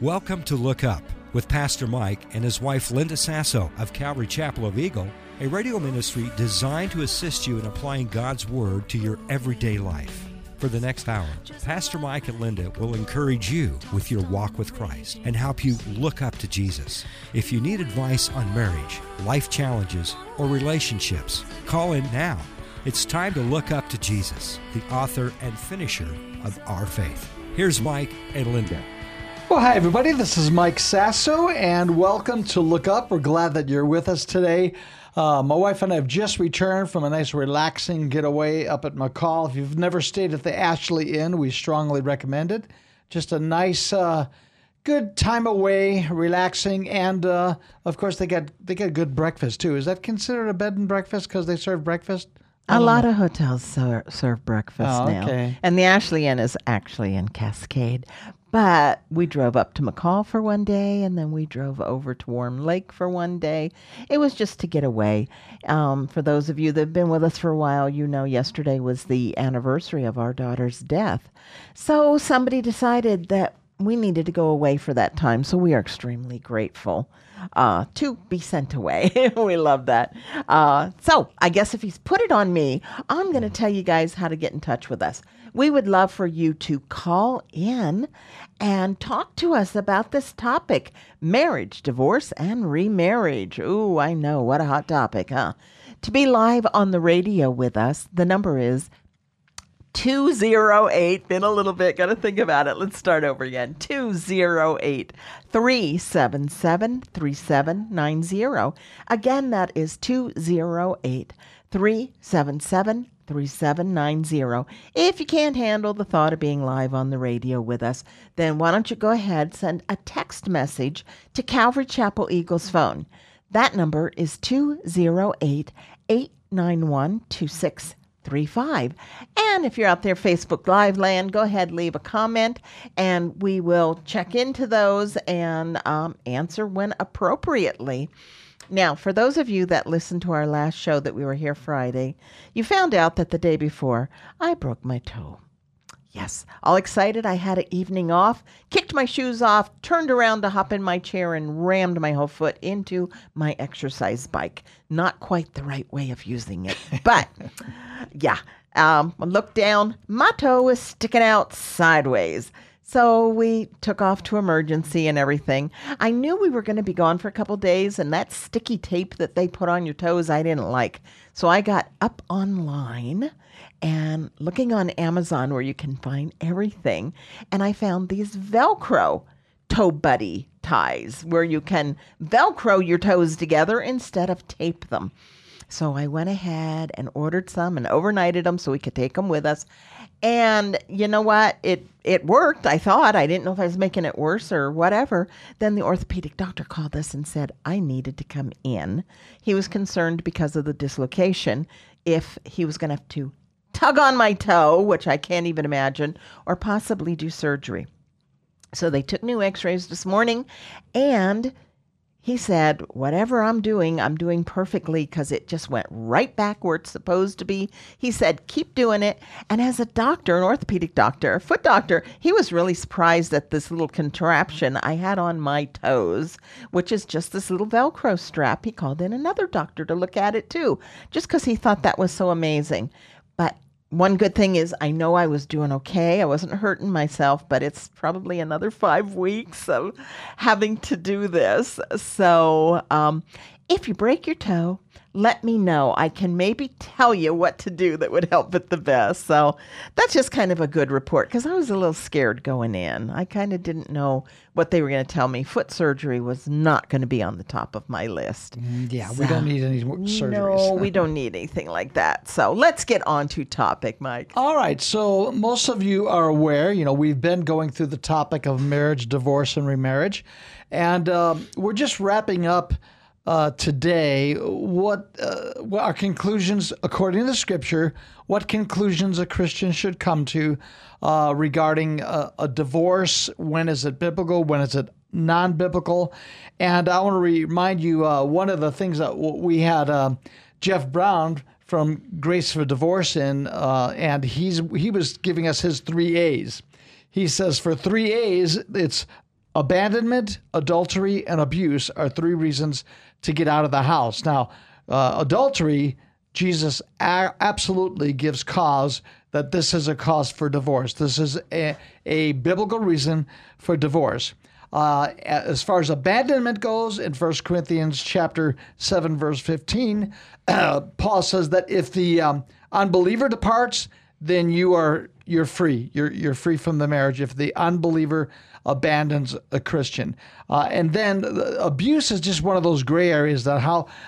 Welcome to Look Up with Pastor Mike and his wife Linda Sasso of Calvary Chapel of Eagle, a radio ministry designed to assist you in applying God's Word to your everyday life. For the next hour, Pastor Mike and Linda will encourage you with your walk with Christ and help you look up to Jesus. If you need advice on marriage, life challenges, or relationships, call in now. It's time to look up to Jesus, the author and finisher of our faith. Here's Mike and Linda. Well, hi, everybody. This is Mike Sasso, and welcome to Look Up. We're glad that you're with us today. My wife and I have just returned from a nice relaxing getaway up at McCall. If you've never stayed at the Ashley Inn, we strongly recommend it. Just a nice, good time away, relaxing, and of course they got good breakfast too. Is that considered a bed and breakfast because they serve breakfast? A lot of hotels serve breakfast now. Okay. And the Ashley Inn is actually in Cascade. But we drove up to McCall for one day, and then we drove over to Warm Lake for one day. It was just to get away. For those of you that have been with us for a while, you know yesterday was the anniversary of our daughter's death. So somebody decided that we needed to go away for that time, so we are extremely grateful to be sent away. We love that. So I guess if he's put it on me, I'm going to tell you guys how to get in touch with us. We would love for you to call in and talk to us about this topic, marriage, divorce, and remarriage. Ooh, I know, what a hot topic, huh? To be live on the radio with us, the number is 208, been a little bit, got to think about it. Let's start over again. 208-377-3790. Again, that is 208-377-3790. If you can't handle the thought of being live on the radio with us, then why don't you go ahead, send a text message to Calvary Chapel Eagle's phone. That number is 208-891-2635. And if you're out there Facebook Live land, go ahead, leave a comment, and we will check into those and answer when appropriately. Now, for those of you that listened to our last show that we were here Friday, you found out that the day before, I broke my toe. Yes, all excited, I had an evening off, kicked my shoes off, turned around to hop in my chair and rammed my whole foot into my exercise bike. Not quite the right way of using it, but yeah, I looked down, my toe was sticking out sideways. So we took off to emergency and everything. I knew we were going to be gone for a couple days, and that sticky tape that they put on your toes I didn't like. So I got up online and looking on Amazon where you can find everything, and I found these Velcro toe buddy ties where you can Velcro your toes together instead of tape them. So I went ahead and ordered some and overnighted them so we could take them with us. And you know what? It worked, I thought. I didn't know if I was making it worse or whatever. Then the orthopedic doctor called us and said I needed to come in. He was concerned because of the dislocation if he was going to have to tug on my toe, which I can't even imagine, or possibly do surgery. So they took new x-rays this morning, and he said, whatever I'm doing perfectly because it just went right back where it's supposed to be. He said, keep doing it. And as a doctor, an orthopedic doctor, a foot doctor, he was really surprised at this little contraption I had on my toes, which is just this little Velcro strap. He called in another doctor to look at it too, just because he thought that was so amazing. But one good thing is I know I was doing okay. I wasn't hurting myself, but it's probably another 5 weeks of having to do this. So if you break your toe, let me know. I can maybe tell you what to do that would help it the best. So that's just kind of a good report because I was a little scared going in. I kind of didn't know what they were going to tell me. Foot surgery was not going to be on the top of my list. Yeah, so, we don't need any more surgeries. No, we don't need anything like that. So let's get on to topic, Mike. All right. So most of you are aware, we've been going through the topic of marriage, divorce, and remarriage. And we're just wrapping up today what our conclusions, according to the Scripture, what conclusions a Christian should come to regarding a divorce. When is it biblical? When is it non-biblical? And I want to remind you one of the things that we had Jeff Brown from Grace for Divorce in, and he was giving us his 3 A's. He says for 3 A's, it's abandonment, adultery, and abuse are 3 reasons to get out of the house. Now, adultery, Jesus absolutely gives cause that this is a cause for divorce. This is a biblical reason for divorce. As far as abandonment goes, in 1 Corinthians chapter 7, verse 15, Paul says that if the unbeliever departs, then you're free. You're free from the marriage if the unbeliever abandons a Christian. And then abuse is just one of those gray areas that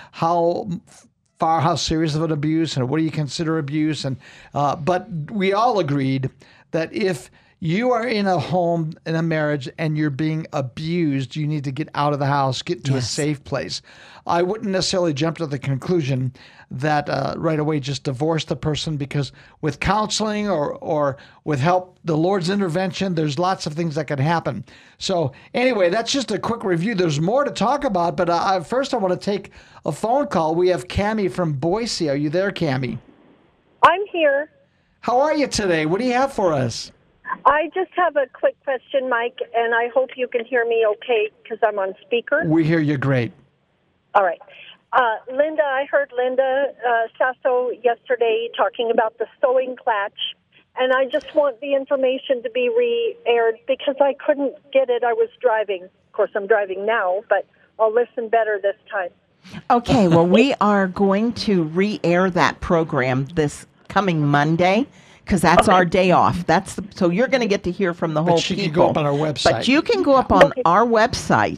how serious of an abuse and what do you consider abuse? And but we all agreed that if you are in a home, in a marriage, and you're being abused, you need to get out of the house, get to a safe place. I wouldn't necessarily jump to the conclusion that right away just divorce the person, because with counseling or with help, the Lord's intervention, there's lots of things that can happen. So anyway, that's just a quick review. There's more to talk about, but first I want to take a phone call. We have Cammie from Boise. Are you there, Cammie? I'm here. How are you today? What do you have for us? I just have a quick question, Mike, and I hope you can hear me okay because I'm on speaker. We hear you great. All right. Linda, I heard Linda Sasso yesterday talking about the sewing clutch, and I just want the information to be re-aired because I couldn't get it. I was driving. Of course, I'm driving now, but I'll listen better this time. Okay, well, we are going to re-air that program this coming Monday, because that's our day off. So you're going to get to hear from the whole people. But you can go up on our website. But you can go up on our website,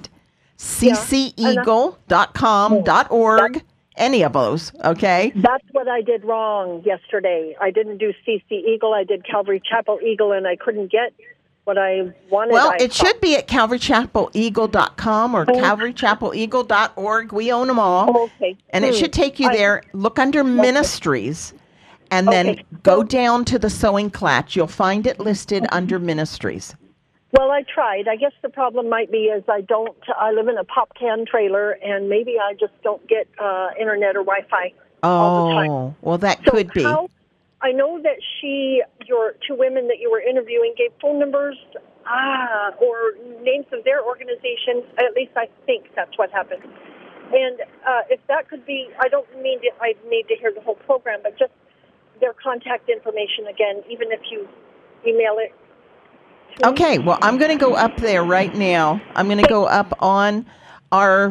cceagle.com.org, any of those, okay? That's what I did wrong yesterday. I didn't do CC Eagle. I did Calvary Chapel Eagle, and I couldn't get what I wanted. Well, it should be at calvarychapeleagle.com or calvarychapeleagle.org. We own them all. Okay. And it should take you there. Look under Ministries. And then go down to the sewing clutch. You'll find it listed under Ministries. Well, I tried. I guess the problem might be is I live in a pop can trailer, and maybe I just don't get internet or Wi-Fi all the time. Oh, well, that could be. I know that your 2 women that you were interviewing gave phone numbers or names of their organizations. At least I think that's what happened. And if that could be, I don't mean I need to hear the whole program, but just their contact information again, even if you email it. Okay, well, I'm going to go up there right now. I'm going to go up on our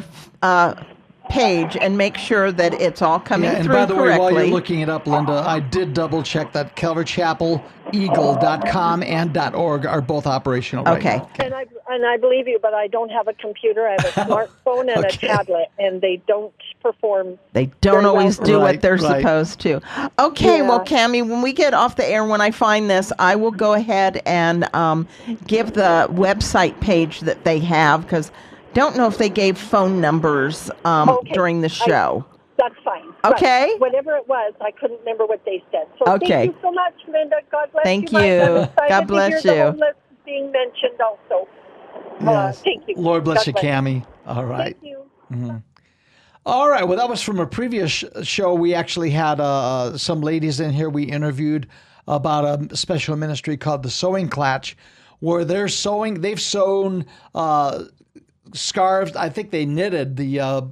page and make sure that it's all coming through correctly. And by the way, while you're looking it up, Linda, I did double check that calvarychapeleagle.com and .org are both operational right now. Okay. And I believe you, but I don't have a computer. I have a smartphone and a tablet, and they don't perform. They don't always do what they're supposed to. Okay, well, Cammie, when we get off the air, when I find this, I will go ahead and give the website page that they have, because don't know if they gave phone numbers during the show. That's fine. Okay. But whatever it was, I couldn't remember what they said. So thank you so much, Linda. God bless you. Thank you. God bless you. The homeless being mentioned also. Yes. Thank you. Lord bless you, Cammie. All right. Thank you. Mm-hmm. All right. Well, that was from a previous show. We actually had some ladies in here we interviewed about a special ministry called the Sewing Clutch, where they've sewn scarves. I think they knitted the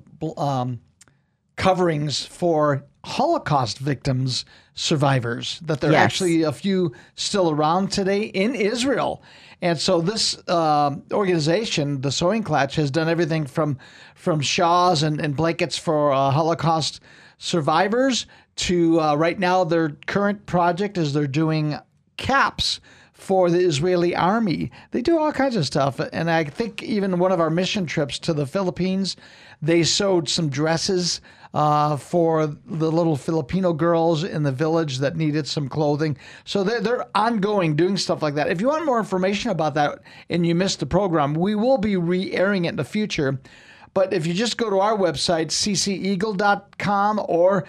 coverings for Holocaust victims, survivors, that there are actually a few still around today in Israel. And so this organization, the Sewing Clutch, has done everything from shawls and blankets for Holocaust survivors to right now their current project is they're doing caps for the Israeli army. They do all kinds of stuff. And I think even one of our mission trips to the Philippines, they sewed some dresses for the little Filipino girls in the village that needed some clothing. So they're ongoing doing stuff like that. If you want more information about that and you missed the program, we will be re-airing it in the future. But if you just go to our website, cceagle.com or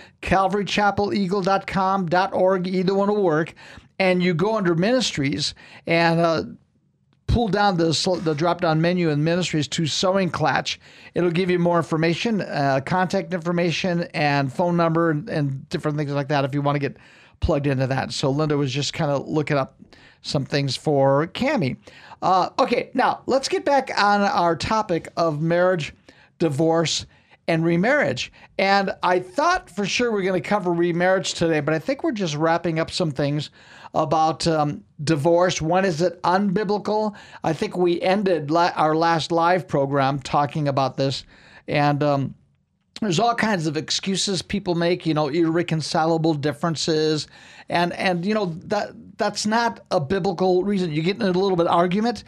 calvarychapeleagle.com.org, either one will work, and you go under Ministries and pull down the drop-down menu in Ministries to Sewing Clutch. It'll give you more information, contact information, and phone number, and different things like that if you want to get plugged into that. So Linda was just kind of looking up some things for Cammie. Okay, now let's get back on our topic of marriage, divorce, and remarriage. And I thought for sure we're going to cover remarriage today, but I think we're just wrapping up some things about divorce. When is it unbiblical? I think we ended our last live program talking about this. And there's all kinds of excuses people make, irreconcilable differences. And that's not a biblical reason. You get in a little bit of argument.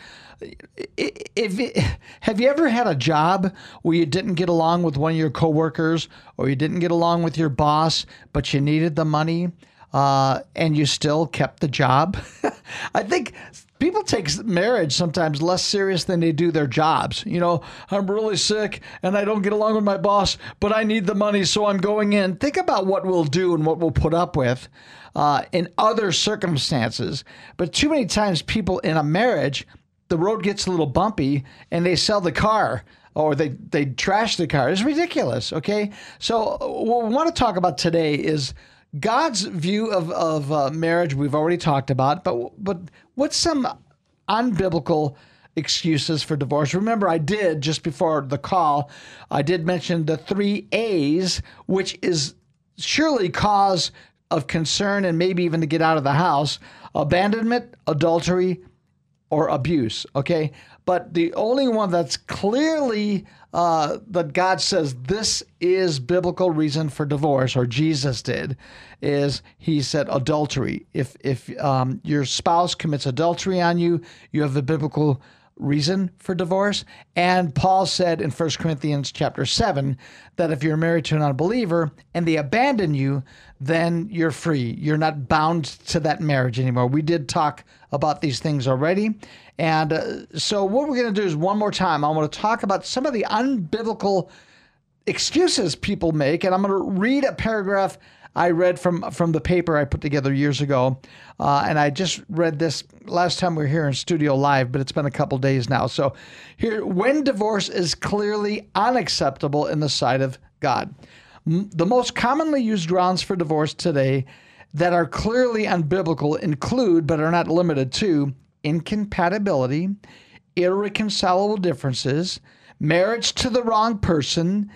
Have you ever had a job where you didn't get along with one of your coworkers, or you didn't get along with your boss, but you needed the money, and you still kept the job? I think people take marriage sometimes less serious than they do their jobs. I'm really sick and I don't get along with my boss, but I need the money, so I'm going in. Think about what we'll do and what we'll put up with in other circumstances. But too many times people in a marriage, the road gets a little bumpy and they sell the car or they trash the car. It's ridiculous, okay? So what we want to talk about today is God's view of marriage. We've already talked about, but what's some unbiblical excuses for divorce? Remember, I did, just before the call, I did mention the 3 A's, which is surely cause of concern and maybe even to get out of the house: abandonment, adultery, or abuse, okay? But the only one that's clearly that God says this is biblical reason for divorce, or Jesus did, is he said adultery. If your spouse commits adultery on you, you have a biblical reason for divorce. And Paul said in 1 Corinthians chapter 7 that if you're married to an unbeliever and they abandon you, then you're free. You're not bound to that marriage anymore. We did talk about these things already. And so what we're going to do is one more time, I want to talk about some of the unbiblical excuses people make. And I'm going to read a paragraph I read from the paper I put together years ago. And I just read this last time we were here in studio live, but it's been a couple days now. So here, when divorce is clearly unacceptable in the sight of God. The most commonly used grounds for divorce today that are clearly unbiblical include, but are not limited to, incompatibility, irreconcilable differences, marriage to the wrong person.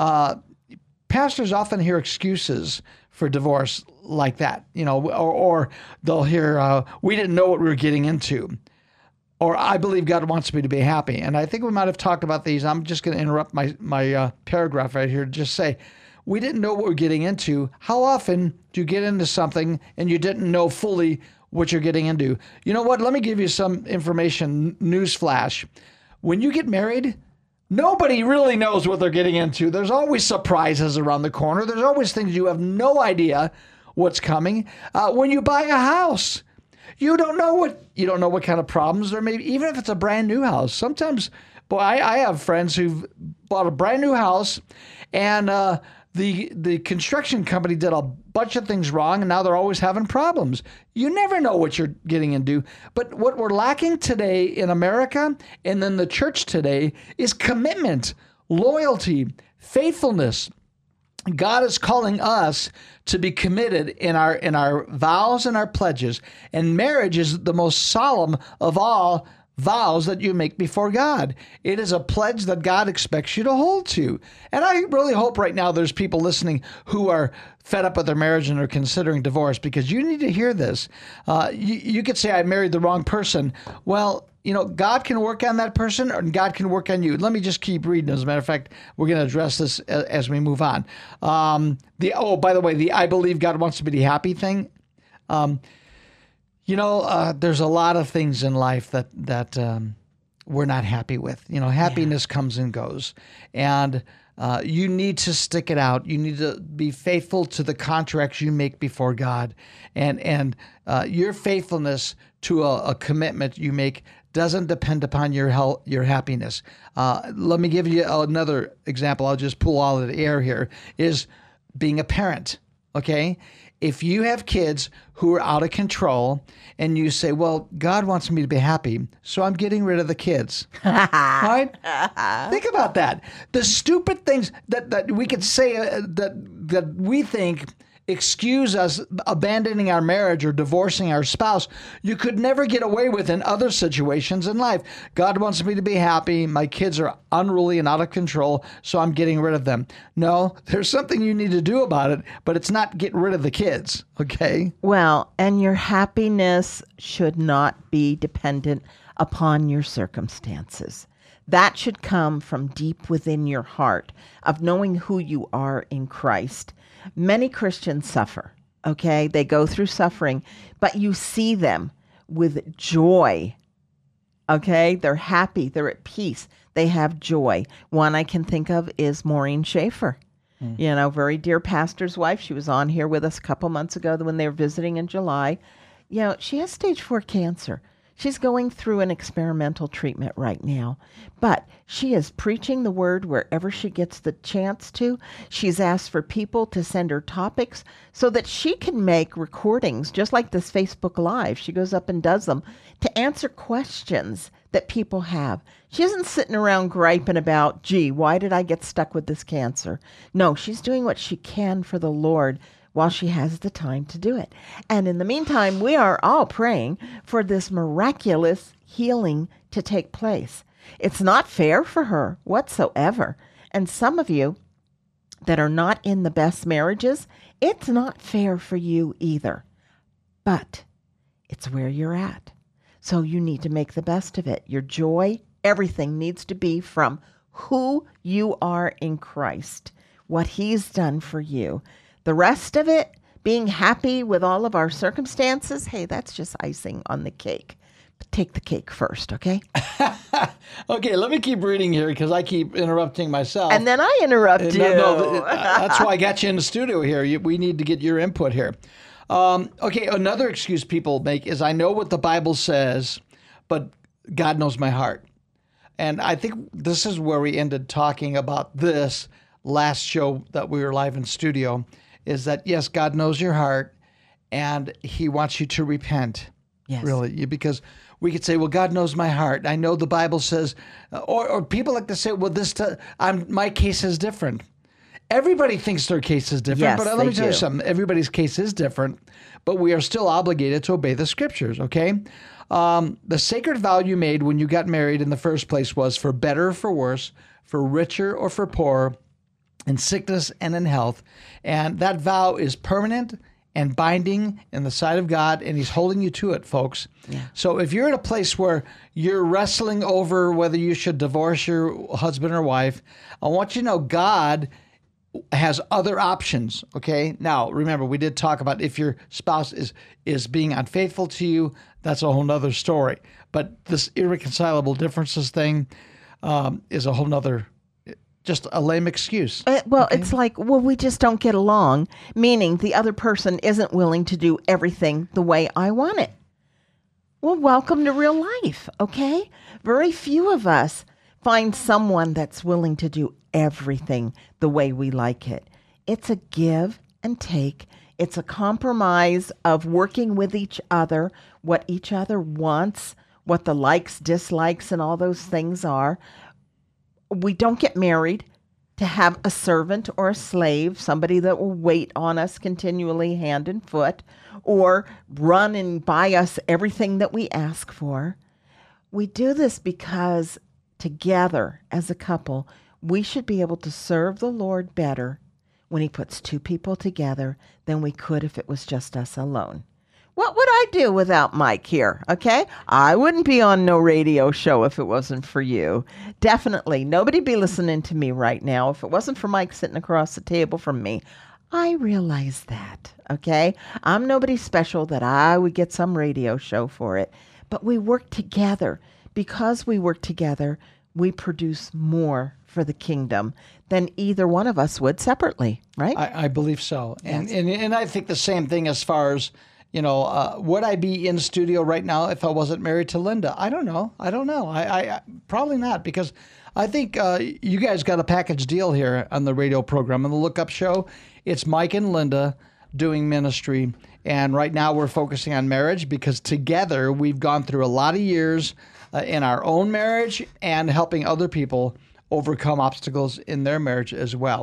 Pastors often hear excuses for divorce like that, or they'll hear, we didn't know what we were getting into, or I believe God wants me to be happy. And I think we might have talked about these. I'm just going to interrupt my paragraph right here to just say, we didn't know what we're getting into. How often do you get into something and you didn't know fully what you're getting into? You know what? Let me give you some information. Newsflash. When you get married, nobody really knows what they're getting into. There's always surprises around the corner. There's always things you have no idea what's coming. When you buy a house, you don't know what kind of problems there may be, even if it's a brand new house. Sometimes, I have friends who've bought a brand new house, and the construction company did a bunch of things wrong, and now they're always having problems. You never know what you're getting into. But what we're lacking today in America and in the church today is commitment, loyalty, faithfulness. God is calling us to be committed in our vows and our pledges. And marriage is the most solemn of all vows that you make before God. It is a pledge that God expects you to hold to. And I really hope right now there's people listening who are fed up with their marriage and are considering divorce, because you need to hear this. You could say, I married the wrong person. Well, God can work on that person, and God can work on you. Let me just keep reading. As a matter of fact, we're going to address this as we move on. By the way, the I believe God wants to be happy thing. There's a lot of things in life that we're not happy with. Happiness comes and goes. And you need to stick it out. You need to be faithful to the contracts you make before God. And your faithfulness to a commitment you make doesn't depend upon your happiness. Let me give you another example. I'll just pull all of the air here, is being a parent, okay? If you have kids who are out of control and you say, well, God wants me to be happy, so I'm getting rid of the kids. Right? Think about that. The stupid things that we could say that we think excuse us abandoning our marriage or divorcing our spouse you could never get away with in other situations in life. God wants me to be happy. My kids are unruly and out of control, so I'm getting rid of them. No, there's something you need to do about it, but it's not get rid of the kids, okay? Well, and your happiness should not be dependent upon your circumstances. That should come from deep within your heart of knowing who you are in Christ. Many Christians suffer, okay? They go through suffering, but you see them with joy, okay? They're happy. They're at peace. They have joy. One I can think of is Maureen Schaefer. You know, very dear pastor's wife. She was on here with us a couple months ago when they were visiting in July. You know, she has stage 4 cancer. She's going through an experimental treatment right now, but she is preaching the word wherever she gets the chance to. She's asked for people to send her topics so that she can make recordings, just like this Facebook Live. She goes up and does them to answer questions that people have. She isn't sitting around griping about, gee, why did I get stuck with this cancer? No, she's doing what she can for the Lord while she has the time to do it. And in the meantime, we are all praying for this miraculous healing to take place. It's not fair for her whatsoever. And some of you that are not in the best marriages, it's not fair for you either. But it's where you're at. So you need to make the best of it. Your joy, everything needs to be from who you are in Christ, what He's done for you. The rest of it, being happy with all of our circumstances, hey, that's just icing on the cake. But take the cake first, okay? Okay, let me keep reading here because I keep interrupting myself. And then I interrupt you. No, that's why I got you in the studio here. We need to get your input here. Okay, another excuse people make is I know what the Bible says, but God knows my heart. And I think this is where we ended talking about this last show that we were live in studio, is that, yes, God knows your heart, and He wants you to repent. Yes. Really, because we could say, well, God knows my heart. I know the Bible says, or people like to say, well, my case is different. Everybody thinks their case is different, Yes, but let they me tell you do. something. Everybody's case is different, but we are still obligated to obey the Scriptures, okay? The sacred vow you made when you got married in the first place was for better or for worse, for richer or for poorer, in sickness and in health. And that vow is permanent and binding in the sight of God, and He's holding you to it, folks. Yeah. So if you're in a place where you're wrestling over whether you should divorce your husband or wife, I want you to know God has other options, okay? Now, remember, we did talk about if your spouse is being unfaithful to you, that's a whole nother story. But this irreconcilable differences thing is a whole nother, just a lame excuse. It's like, we just don't get along, meaning the other person isn't willing to do everything the way I want it. Well, welcome to real life, okay? Very few of us find someone that's willing to do everything the way we like it. It's a give and take. It's a compromise of working with each other, what each other wants, what the likes, dislikes, and all those things are. We don't get married to have a servant or a slave, somebody that will wait on us continually hand and foot, or run and buy us everything that we ask for. We do this because together as a couple, we should be able to serve the Lord better when He puts two people together than we could if it was just us alone. What would I do without Mike here? Okay. I wouldn't be on no radio show if it wasn't for you. Definitely. Nobody'd be listening to me right now if it wasn't for Mike sitting across the table from me. I realize that. Okay. I'm nobody special that I would get some radio show for it, but we work together. Because we work together, we produce more for the kingdom than either one of us would separately, right? I believe so. And I think the same thing as far as, would I be in studio right now if I wasn't married to Linda? I don't know. I probably not, because I think you guys got a package deal here on the radio program. On the Look Up Show, it's Mike and Linda doing ministry. And right now we're focusing on marriage because together we've gone through a lot of years in our own marriage and helping other people overcome obstacles in their marriage as well.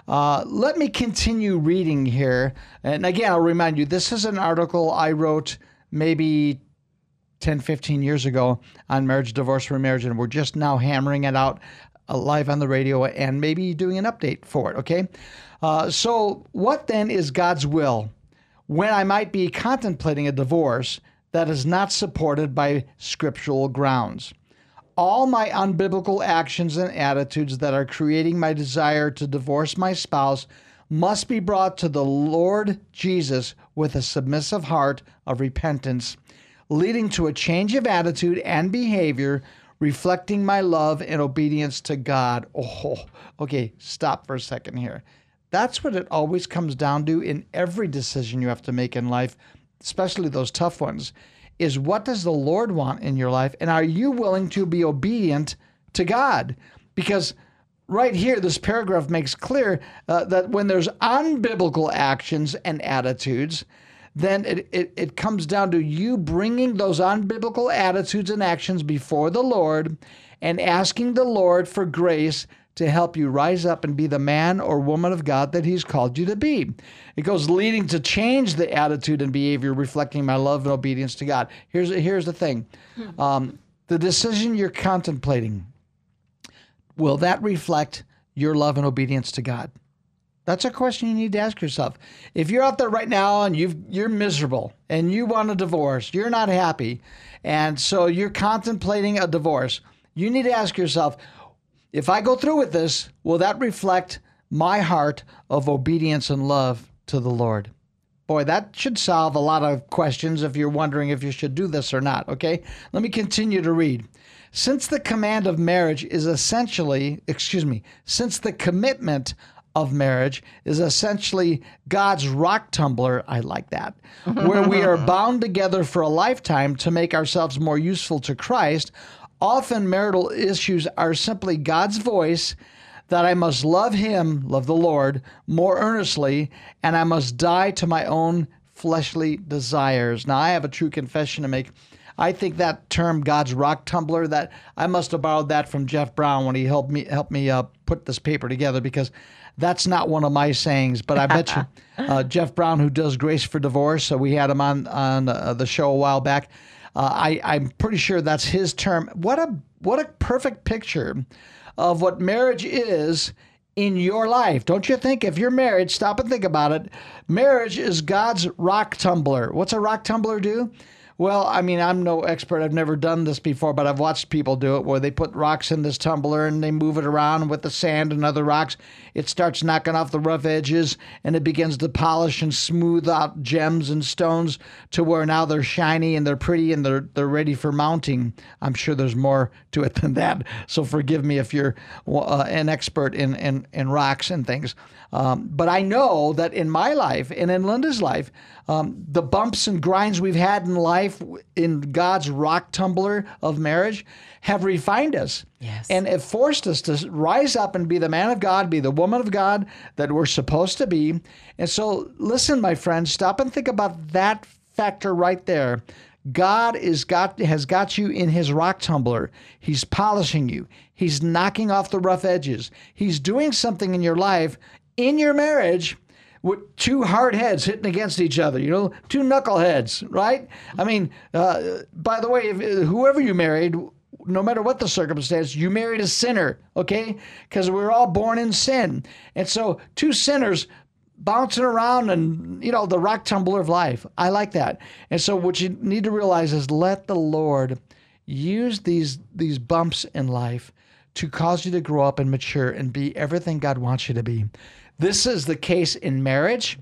Let me continue reading here. And again, I'll remind you, this is an article I wrote maybe 10, 15 years ago on marriage, divorce, remarriage, and we're just now hammering it out live on the radio and maybe doing an update for it, okay? So what then is God's will when I might be contemplating a divorce that is not supported by scriptural grounds? All my unbiblical actions and attitudes that are creating my desire to divorce my spouse must be brought to the Lord Jesus with a submissive heart of repentance, leading to a change of attitude and behavior, reflecting my love and obedience to God. Oh, okay, stop for a second here. That's what it always comes down to in every decision you have to make in life, especially those tough ones, is what does the Lord want in your life? And are you willing to be obedient to God? Because right here, this paragraph makes clear that when there's unbiblical actions and attitudes, then it comes down to you bringing those unbiblical attitudes and actions before the Lord and asking the Lord for grace to help you rise up and be the man or woman of God that he's called you to be. It goes leading to change the attitude and behavior, reflecting my love and obedience to God. Here's the thing. The decision you're contemplating, will that reflect your love and obedience to God? That's a question you need to ask yourself. If you're out there right now and you're miserable and you want a divorce, you're not happy, and so you're contemplating a divorce, you need to ask yourself, if I go through with this, will that reflect my heart of obedience and love to the Lord? Boy, that should solve a lot of questions if you're wondering if you should do this or not, okay? Let me continue to read. Since the command of marriage is since the commitment of marriage is essentially God's rock tumbler, I like that, where we are bound together for a lifetime to make ourselves more useful to Christ, often marital issues are simply God's voice that I must love him, love the Lord, more earnestly, and I must die to my own fleshly desires. Now, I have a true confession to make. I think that term, God's rock tumbler, that I must have borrowed that from Jeff Brown when he helped me put this paper together, because that's not one of my sayings. But I bet you Jeff Brown, who does Grace for Divorce, so we had him on the show a while back. I'm pretty sure that's his term. What a perfect picture of what marriage is in your life. Don't you think? If you're married, stop and think about it. Marriage is God's rock tumbler. What's a rock tumbler do? Well, I mean, I'm no expert. I've never done this before, but I've watched people do it where they put rocks in this tumbler and they move it around with the sand and other rocks. It starts knocking off the rough edges and it begins to polish and smooth out gems and stones to where now they're shiny and they're pretty and they're ready for mounting. I'm sure there's more to it than that, so forgive me if you're an expert in rocks and things. But I know that in my life and in Linda's life, the bumps and grinds we've had in life in God's rock tumbler of marriage have refined us. Yes. And it forced us to rise up and be the man of God, be the woman of God that we're supposed to be. And so listen, my friends, stop and think about that factor right there. God has got you in his rock tumbler. He's polishing you. He's knocking off the rough edges. He's doing something in your life, in your marriage, with two hard heads hitting against each other, two knuckleheads, right? I mean, by the way, whoever you married, no matter what the circumstance, you married a sinner, okay? Because we're all born in sin. And so two sinners bouncing around and, the rock tumbler of life. I like that. And so what you need to realize is let the Lord use these bumps in life to cause you to grow up and mature and be everything God wants you to be. This is the case in marriage.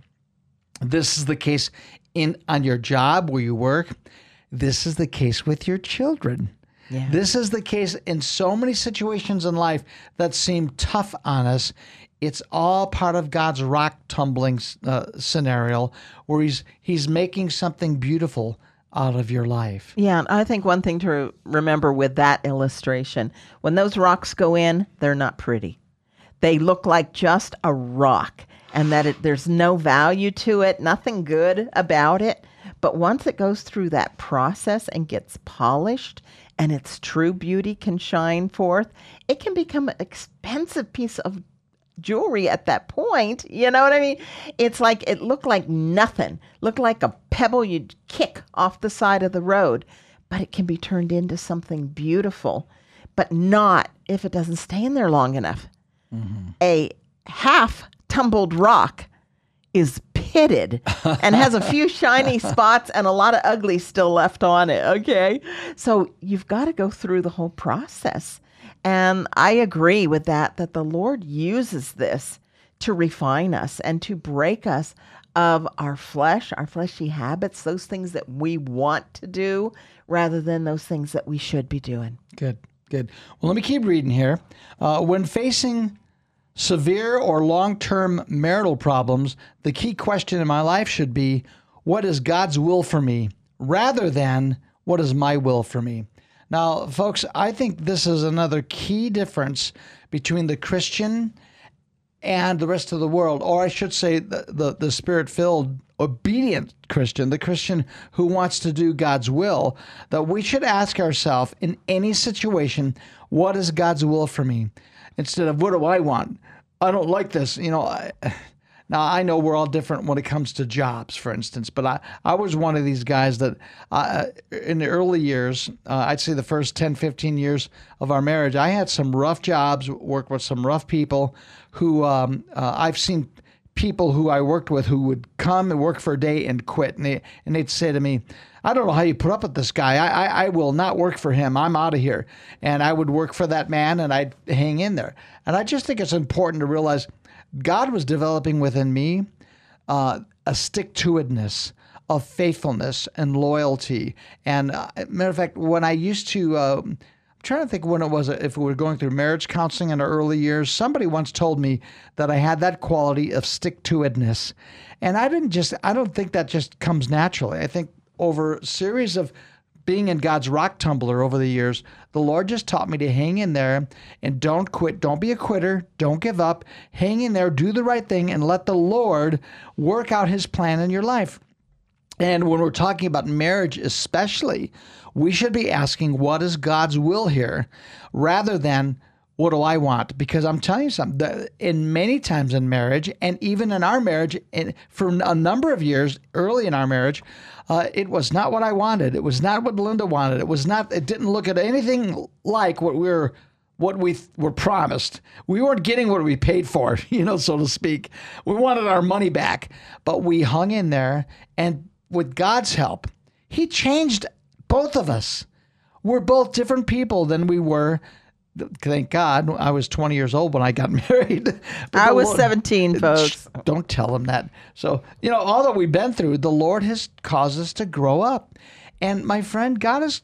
This is the case on your job where you work. This is the case with your children. Yeah. This is the case in so many situations in life that seem tough on us. It's all part of God's rock tumbling scenario where he's making something beautiful out of your life. Yeah, and I think one thing to remember with that illustration, when those rocks go in, they're not pretty. They look like just a rock, and that there's no value to it, nothing good about it. But once it goes through that process and gets polished and its true beauty can shine forth, it can become an expensive piece of jewelry at that point. You know what I mean? It's like it looked like nothing. Looked like a pebble you'd kick off the side of the road. But it can be turned into something beautiful, but not if it doesn't stay in there long enough. Mm-hmm. A half tumbled rock is pitted and has a few shiny spots and a lot of ugly still left on it. Okay. So you've got to go through the whole process. And I agree with that the Lord uses this to refine us and to break us of our flesh, our fleshy habits, those things that we want to do rather than those things that we should be doing. Good. Well, let me keep reading here. When facing severe or long-term marital problems, the key question in my life should be, what is God's will for me, rather than what is my will for me? Now, folks, I think this is another key difference between the Christian and the rest of the world, or I should say the Spirit-filled, obedient Christian, the Christian who wants to do God's will, that we should ask ourselves in any situation, what is God's will for me? Instead of, what do I want? I don't like this. Now, I know we're all different when it comes to jobs, for instance, but I was one of these guys that in the early years, I'd say the first 10, 15 years of our marriage, I had some rough jobs, worked with some rough people who I've seen people who I worked with who would come and work for a day and quit. And they'd say to me, I don't know how you put up with this guy. I will not work for him. I'm out of here. And I would work for that man and I'd hang in there. And I just think it's important to realize God was developing within me a stick-to-itness of faithfulness and loyalty. And matter of fact, when I used to, I'm trying to think when it was, if we were going through marriage counseling in our early years, somebody once told me that I had that quality of stick-to-itness. And I don't think that just comes naturally. I think over a series of being in God's rock tumbler over the years, the Lord just taught me to hang in there and don't quit. Don't be a quitter. Don't give up. Hang in there, do the right thing, and let the Lord work out his plan in your life. And when we're talking about marriage especially, we should be asking, what is God's will here, rather than what do I want? Because I'm telling you something, in many times in marriage, and even in our marriage, for a number of years early in our marriage, it was not what I wanted. It was not what Linda wanted. It didn't look at anything like what we were promised. We weren't getting what we paid for, so to speak. We wanted our money back, but we hung in there, and with God's help, he changed both of us. We're both different people than we were. Thank God. I was 20 years old when I got married. I was 17, folks. Don't tell them that. So, all that we've been through, the Lord has caused us to grow up. And my friend, God has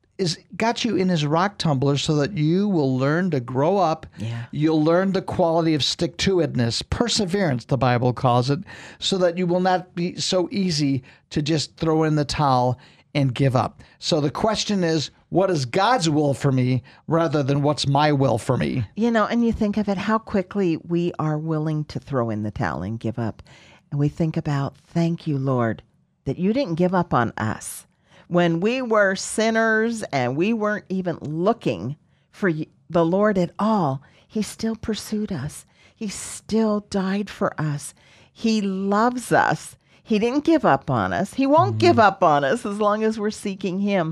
got you in his rock tumbler so that you will learn to grow up. Yeah. You'll learn the quality of stick-to-itness, perseverance, the Bible calls it, so that you will not be so easy to just throw in the towel and give up. So the question is, what is God's will for me rather than what's my will for me? And you think of it, how quickly we are willing to throw in the towel and give up. And we think about, thank you, Lord, that you didn't give up on us. When we were sinners and we weren't even looking for the Lord at all, he still pursued us. He still died for us. He loves us. He didn't give up on us. He won't give up on us as long as we're seeking him.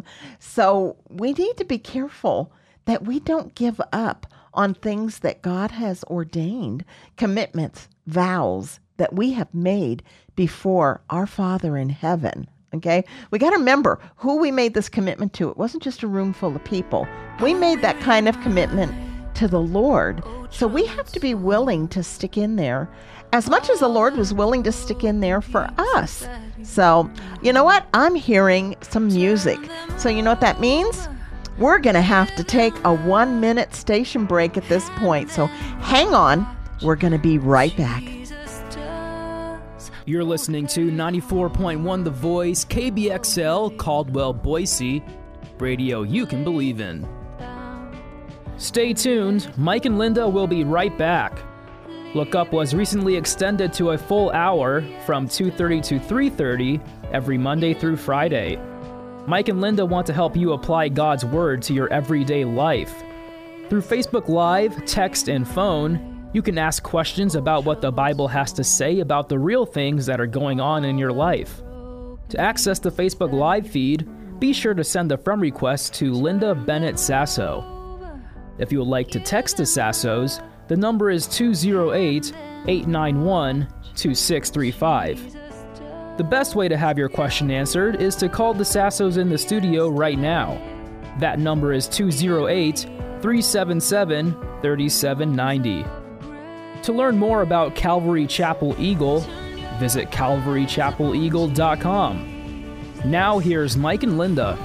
So we need to be careful that we don't give up on things that God has ordained, commitments, vows that we have made before our Father in heaven. Okay? We got to remember who we made this commitment to. It wasn't just a room full of people. We made that kind of commitment to the Lord. So we have to be willing to stick in there as much as the Lord was willing to stick in there for us. So, you know what? I'm hearing some music. So you know what that means? We're going to have to take a 1-minute station break at this point. So hang on. We're going to be right back. You're listening to 94.1 The Voice, KBXL, Caldwell, Boise, radio you can believe in. Stay tuned. Mike and Linda will be right back. Look Up was recently extended to a full hour from 2:30 to 3:30 every Monday through Friday. Mike and Linda want to help you apply God's Word to your everyday life. Through Facebook Live, text, and phone, You can ask questions about what the Bible has to say about the real things that are going on in your life. To access the Facebook Live feed, be sure to send a friend request to Linda Bennett Sasso. If you would like to text the Sassos, the number is 208-891-2635. The best way to have your question answered is to call the Sassos in the studio right now. That number is 208-377-3790. To learn more about Calvary Chapel Eagle, visit calvarychapeleagle.com. Now here's Mike and Linda.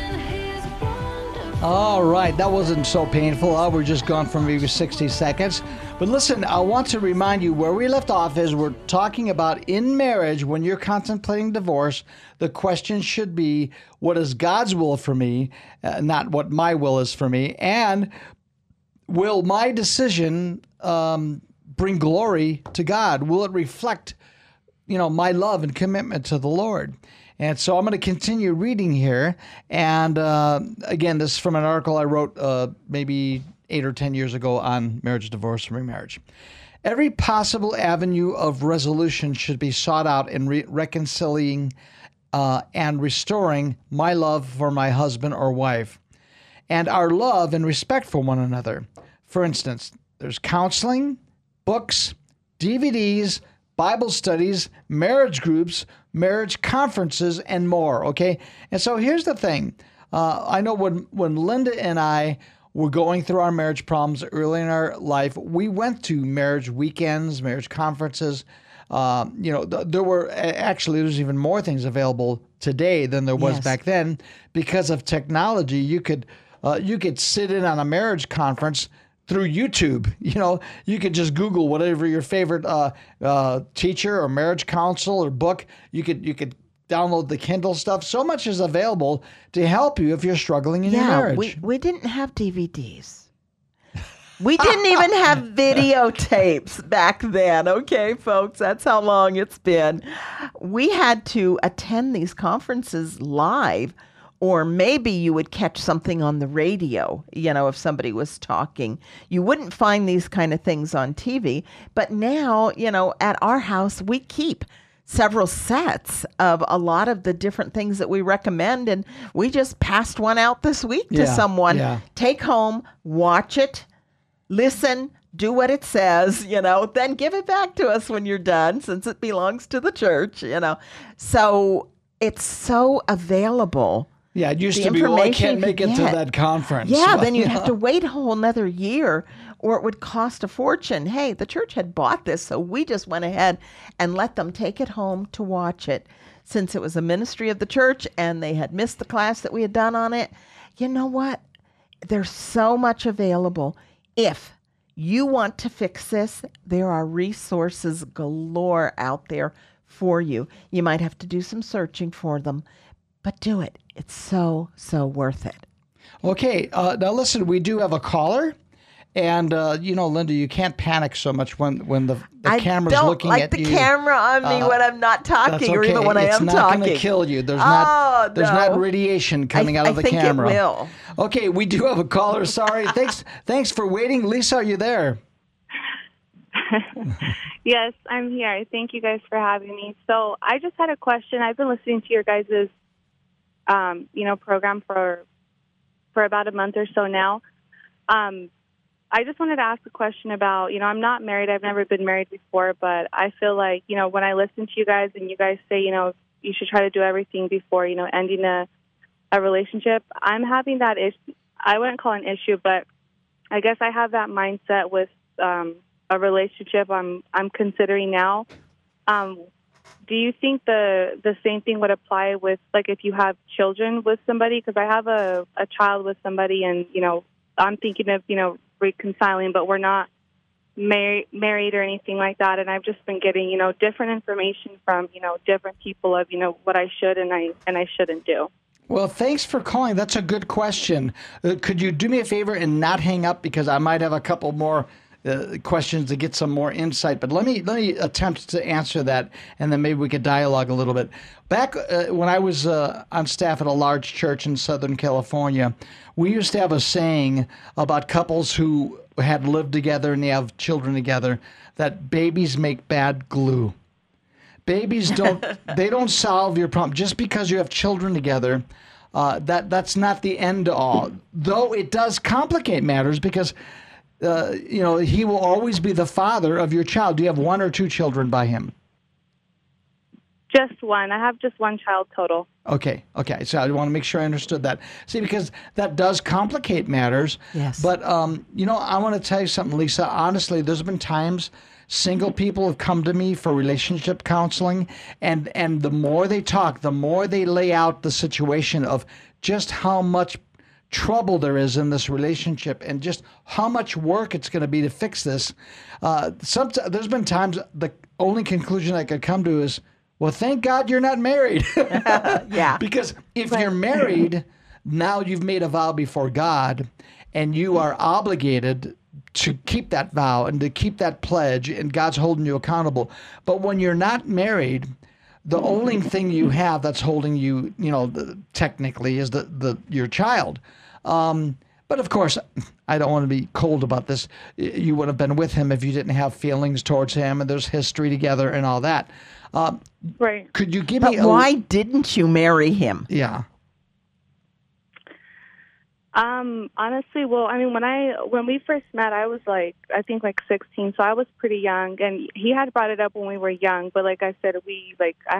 All right, that wasn't so painful. We're just gone for maybe 60 seconds. But listen, I want to remind you where we left off is we're talking about in marriage, when you're contemplating divorce, the question should be, what is God's will for me, not what my will is for me? And will my decision bring glory to God? Will it reflect, my love and commitment to the Lord? And so I'm going to continue reading here. And again, this is from an article I wrote maybe 8 or 10 years ago on marriage, divorce, and remarriage. Every possible avenue of resolution should be sought out in reconciling and restoring my love for my husband or wife and our love and respect for one another. For instance, there's counseling, books, DVDs, Bible studies, marriage groups, marriage conferences, and more, okay? And so here's the thing. I know when Linda and I were going through our marriage problems early in our life, we went to marriage weekends, marriage conferences. There's even more things available today than there was back then. Because of technology, you could sit in on a marriage conference through YouTube. You could just Google whatever your favorite teacher or marriage counsel or book. You could download the Kindle stuff. So much is available to help you if you're struggling in your marriage. We didn't have DVDs. We didn't even have videotapes back then. Okay, folks, that's how long it's been. We had to attend these conferences live. Or maybe you would catch something on the radio, if somebody was talking. You wouldn't find these kind of things on TV. But now, at our house, we keep several sets of a lot of the different things that we recommend. And we just passed one out this week to someone. Yeah. Take home, watch it, listen, do what it says, then give it back to us when you're done, since it belongs to the church, So it's so available. Yeah, it used to be, I can't make it to that conference. Yeah, then you'd have to wait a whole another year, or it would cost a fortune. Hey, the church had bought this, so we just went ahead and let them take it home to watch it. Since it was a ministry of the church and they had missed the class that we had done on it, you know what? There's so much available. If you want to fix this, there are resources galore out there for you. You might have to do some searching for them, but do it. It's so, so worth it. Okay. Now, listen, we do have a caller. And, Linda, you can't panic so much when the camera's looking at you. I don't like the camera on me when I'm not talking, or even when I am talking. It's not going to kill you. There's not radiation coming out of the camera. I think it will. Okay, we do have a caller. Sorry. Thanks for waiting. Lisa, are you there? Yes, I'm here. Thank you guys for having me. So I just had a question. I've been listening to your guys' program for about a month or so now. I just wanted to ask a question about, I'm not married. I've never been married before, but I feel like, when I listen to you guys and you guys say, you should try to do everything before, ending a relationship, I'm having that issue. I wouldn't call it an issue, but I guess I have that mindset with a relationship I'm considering now. Do you think the same thing would apply with, like, if you have children with somebody? Because I have a child with somebody, and, I'm thinking of, reconciling, but we're not married or anything like that. And I've just been getting, different information from, different people of, what I should and I shouldn't do. Well, thanks for calling. That's a good question. Could you do me a favor and not hang up, because I might have a couple more questions to get some more insight, but let me attempt to answer that, and then maybe we could dialogue a little bit. Back when I was on staff at a large church in Southern California, we used to have a saying about couples who had lived together and they have children together, that babies make bad glue. Babies don't solve your problem. Just because you have children together, that's not the end all. Though it does complicate matters because, he will always be the father of your child. Do you have one or two children by him? Just one. I have just one child total. Okay. So I want to make sure I understood that. See, because that does complicate matters. Yes. But, I want to tell you something, Lisa. Honestly, there's been times single people have come to me for relationship counseling, and the more they talk, the more they lay out the situation of just how much trouble there is in this relationship and just how much work it's going to be to fix this. There's been times the only conclusion I could come to is, well, thank God you're not married. Yeah. Because if you're married, now you've made a vow before God, and you are obligated to keep that vow and to keep that pledge, and God's holding you accountable. But when you're not married, the only thing you have that's holding you, technically, is your child. But of course, I don't want to be cold about this. You would have been with him if you didn't have feelings towards him, and there's history together and all that. Right. Could you give But me why didn't you marry him? Yeah. Honestly, well, I mean, when we first met, I was I think 16, so I was pretty young, and he had brought it up when we were young, but like I said, we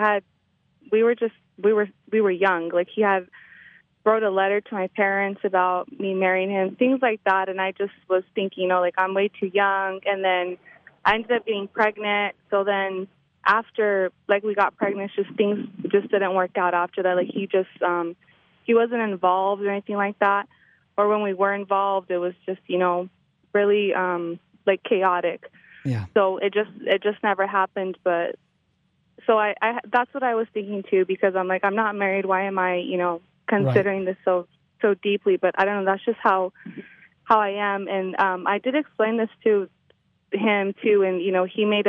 were young. Like, he had wrote a letter to my parents about me marrying him, things like that, and I just was thinking, I'm way too young, and then I ended up getting pregnant, so then after, we got pregnant, things just didn't work out after that. He just, he wasn't involved or anything like that. Or when we were involved, it was just, really, chaotic. Yeah. So it just never happened. But so I that's what I was thinking too, because I'm I'm not married. Why am I, considering this so deeply? But I don't know. That's just how I am. And I did explain this to him too, and he made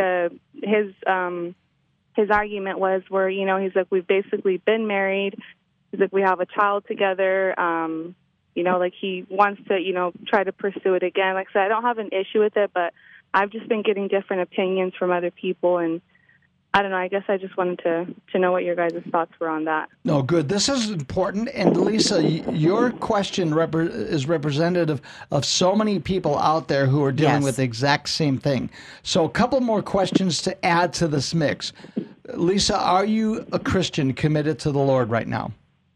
his argument was where he's like, we've basically been married. He's like, we have a child together. He wants to try to pursue it again. Like I said, I don't have an issue with it, but I've just been getting different opinions from other people, and I don't know. I guess I just wanted to know what your guys' thoughts were on that. No, good. This is important. And Lisa, your question is representative of so many people out there who are dealing with the exact same thing. So a couple more questions to add to this mix. Lisa, are you a Christian committed to the Lord right now?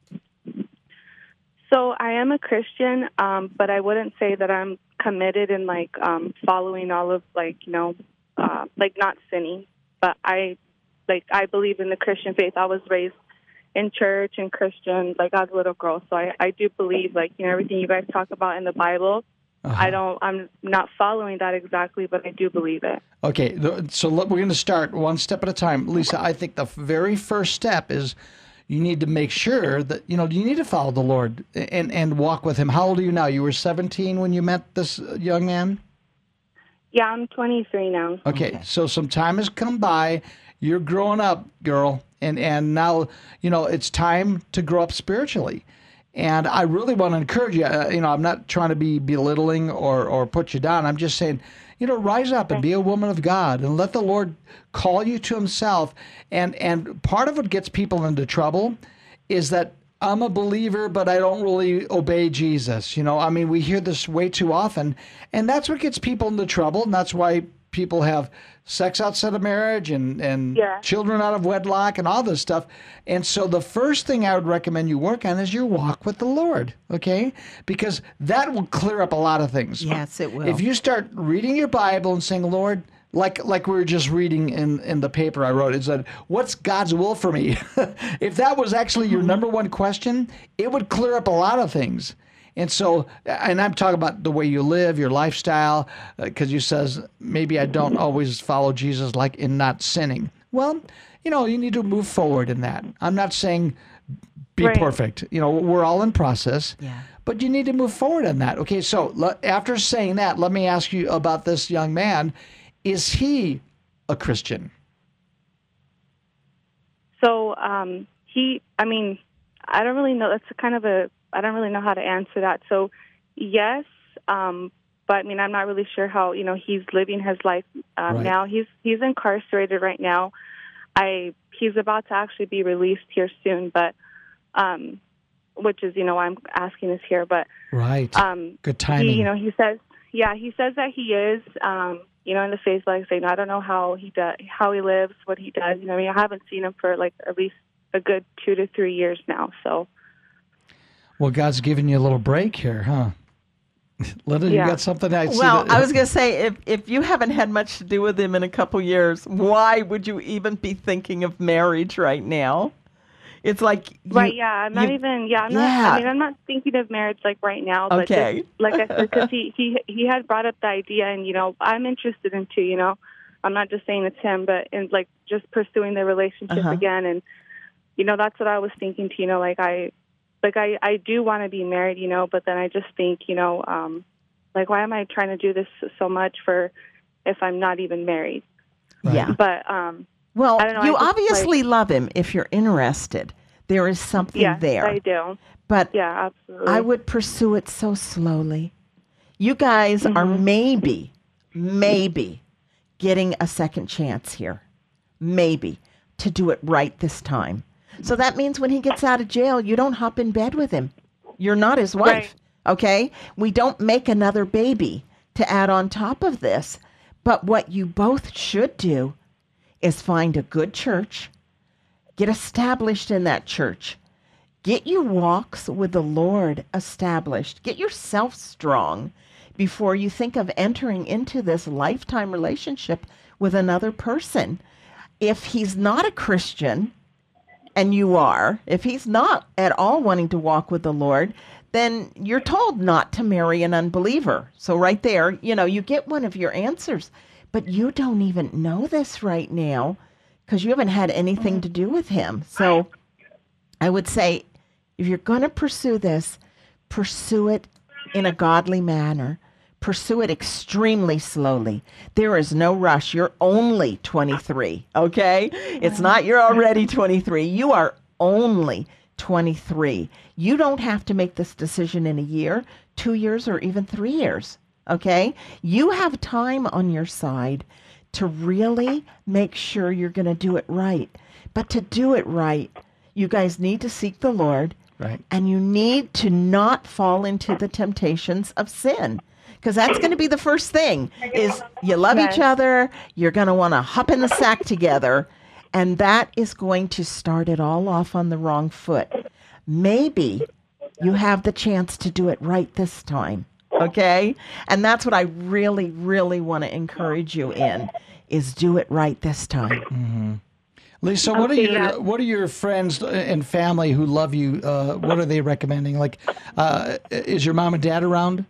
So I am a Christian, but I wouldn't say that I'm committed in following all of not sinning. But I believe in the Christian faith. I was raised in church and Christian as a little girl. So I do believe everything you guys talk about in the Bible. I'm not following that exactly, but I do believe it. Okay, so we're going to start one step at a time. Lisa, I think the very first step is you need to make sure that, you need to follow the Lord and walk with him. How old are you now? You were 17 when you met this young man? Yeah, I'm 23 now. Okay, so some time has come by. You're growing up, girl, and now, it's time to grow up spiritually. And I really want to encourage you. I'm not trying to be belittling or put you down. I'm just saying, rise up and be a woman of God and let the Lord call you to himself. And part of what gets people into trouble is that I'm a believer, but I don't really obey Jesus. We hear this way too often, and that's what gets people into trouble. And that's why people have sex outside of marriage and children out of wedlock and all this stuff. And so the first thing I would recommend you work on is your walk with the Lord, okay? Because that will clear up a lot of things. Yes, it will. If you start reading your Bible and saying, Lord, like we were just reading in the paper I wrote, it said, what's God's will for me? If that was actually your number one question, it would clear up a lot of things. And so, and I'm talking about the way you live, your lifestyle, because you says, maybe I don't always follow Jesus in not sinning. Well, you need to move forward in that. I'm not saying be perfect. We're all in process, but you need to move forward in that. Okay, so after saying that, let me ask you about this young man. Is he a Christian? So I don't really know. I don't really know how to answer that. So yes, but I mean, I'm not really sure how, he's living his life Right. now. He's incarcerated right now. He's about to actually be released here soon, but which is, why I'm asking this here. But Right. Good timing. he says that he is, in the faith, like saying, I don't know how he lives, what he does. I haven't seen him for like at least a good 2 to 3 years now. So, well, God's giving you a little break here, huh? Linda, you got something? I was going to say, if you haven't had much to do with him in a couple years, why would you even be thinking of marriage right now? It's like I'm not thinking of marriage like right now. But okay, like I said, because he had brought up the idea, and I'm interested in too. I'm not just saying it's him, but in like just pursuing the relationship again, and that's what I was thinking too. I do want to be married, but then I just think, like, why am I trying to do this so much for if I'm not even married? Right. Yeah. But, well, I don't know, you obviously love him if you're interested. There is something there. I do. But yeah, absolutely. I would pursue it so slowly. You guys are maybe getting a second chance here. Maybe to do it right this time. So that means when he gets out of jail, you don't hop in bed with him. You're not his wife, okay? We don't make another baby to add on top of this. But what you both should do is find a good church, get established in that church, get your walks with the Lord established, get yourself strong before you think of entering into this lifetime relationship with another person. If he's not a Christian, and you are, if he's not at all wanting to walk with the Lord, then you're told not to marry an unbeliever. So right there, you get one of your answers. But you don't even know this right now because you haven't had anything to do with him. So I would say if you're going to pursue this, pursue it in a godly manner. Pursue it extremely slowly. There is no rush. You're only 23, okay? It's not you're already 23. You are only 23. You don't have to make this decision in a year, 2 years, or even 3 years, okay? You have time on your side to really make sure you're going to do it right. But to do it right, you guys need to seek the Lord, right? And you need to not fall into the temptations of sin. Because that's going to be the first thing, is you love each other, you're going to want to hop in the sack together, and that is going to start it all off on the wrong foot. Maybe you have the chance to do it right this time, okay? And that's what I really, really want to encourage you in, is do it right this time. Mm-hmm. Lisa, what are your friends and family who love you, what are they recommending? Like, is your mom and dad around?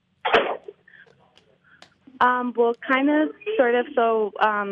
Well, kind of, sort of. So,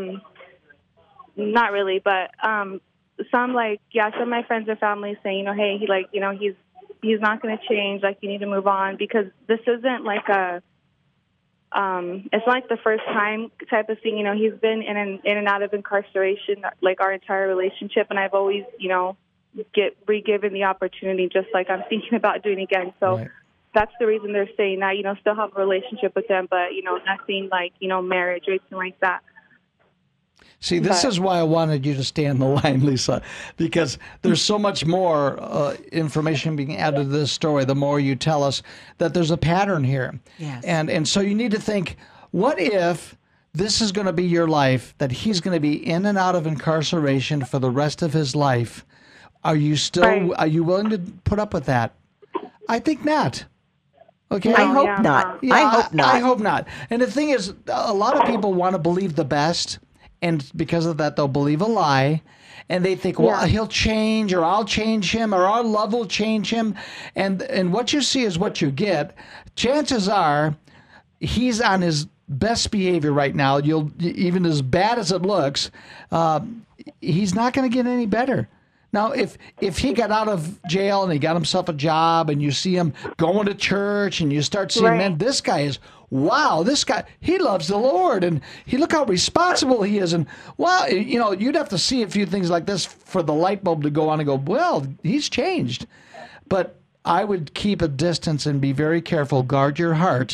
not really, but some of my friends and family saying, hey, he's not going to change. Like, you need to move on, because this isn't like it's not like the first time type of thing. He's been in and out of incarceration like our entire relationship, and I've always, re-given the opportunity, just like I'm thinking about doing again. So. Right. That's the reason they're saying that, still have a relationship with them, but, nothing like, marriage or anything like that. See, this is why I wanted you to stay on the line, Lisa, because there's so much more information being added to this story, the more you tell us that there's a pattern here. Yes. And so you need to think, what if this is going to be your life, that he's going to be in and out of incarceration for the rest of his life? Are you willing to put up with that? I think not. Okay. I hope not. Yeah, I hope not. I hope not. And the thing is, a lot of people want to believe the best, and because of that, they'll believe a lie. And they think, well, he'll change, or I'll change him, or our love will change him. And what you see is what you get. Chances are he's on his best behavior right now. Even as bad as it looks, he's not going to get any better. Now, if he got out of jail and he got himself a job, and you see him going to church, and you start seeing, man, this guy, he loves the Lord, and look how responsible he is. And wow, you'd have to see a few things like this for the light bulb to go on and go, well, he's changed. But I would keep a distance and be very careful. Guard your heart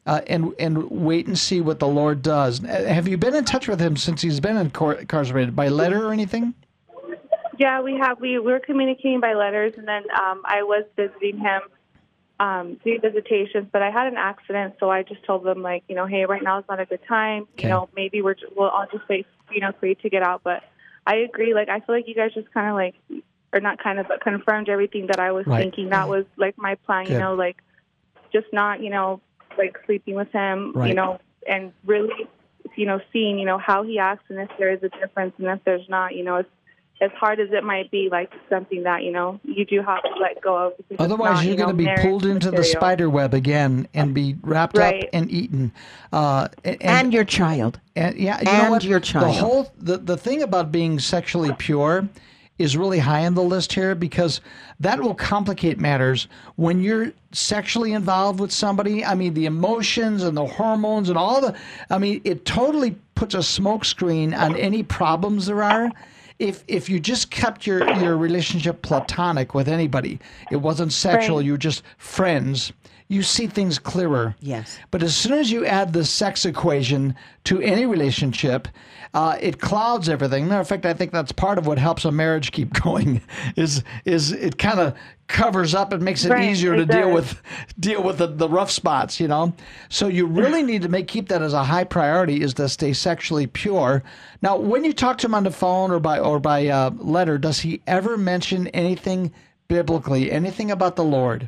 and wait and see what the Lord does. Have you been in touch with him since he's been incarcerated, by letter or anything? Yeah, we have. We were communicating by letters, and then I was visiting him, doing visitations. But I had an accident, so I just told them, like, hey, right now is not a good time. Okay. Maybe I'll just wait, for you to get out. But I agree. Like, I feel like you guys just kind of like, or not kind of, but confirmed everything that I was thinking. That was like my plan. Good. Like, just not, like sleeping with him, Right. and really, seeing, how he acts, and if there is a difference, and if there's not, as hard as it might be, like something that, you do have to let go of. Otherwise, you're going to be pulled into the spider web again and be wrapped up and eaten. And your child. And yeah, you and know what? your child. The thing about being sexually pure is really high on the list here, because that will complicate matters when you're sexually involved with somebody. I mean, the emotions and the hormones and it totally puts a smokescreen on any problems there are. If you just kept your relationship platonic with anybody, it wasn't sexual, you were just friends, you see things clearer. Yes. But as soon as you add the sex equation to any relationship, it clouds everything. Matter of fact, I think that's part of what helps a marriage keep going. Is it kind of covers up and makes it easier to deal with the rough spots, So you really need to keep that as a high priority, is to stay sexually pure. Now, when you talk to him on the phone or by letter, does he ever mention anything biblically, anything about the Lord?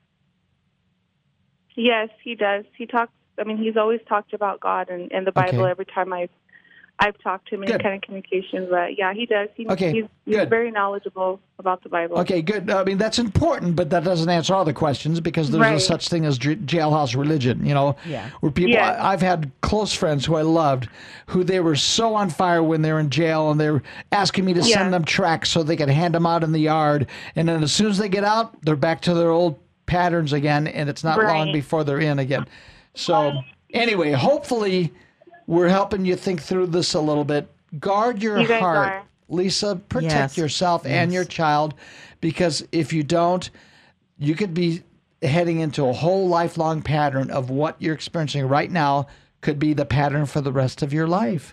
Yes, he does. He talks. I mean, he's always talked about God and the Bible every time I've talked to him in kind of communication. But yeah, he does. He's very knowledgeable about the Bible. Okay, good. I mean, that's important, but that doesn't answer all the questions, because there's no such thing as jailhouse religion, where people, I've had close friends who I loved, who they were so on fire when they were in jail, and they were asking me to send them tracts so they could hand them out in the yard. And then as soon as they get out, they're back to their old patterns again, and it's not long before they're in again. So anyway, hopefully we're helping you think through this a little bit. Guard your heart. Lisa, protect yourself and your child, because if you don't, you could be heading into a whole lifelong pattern of what you're experiencing right now could be the pattern for the rest of your life.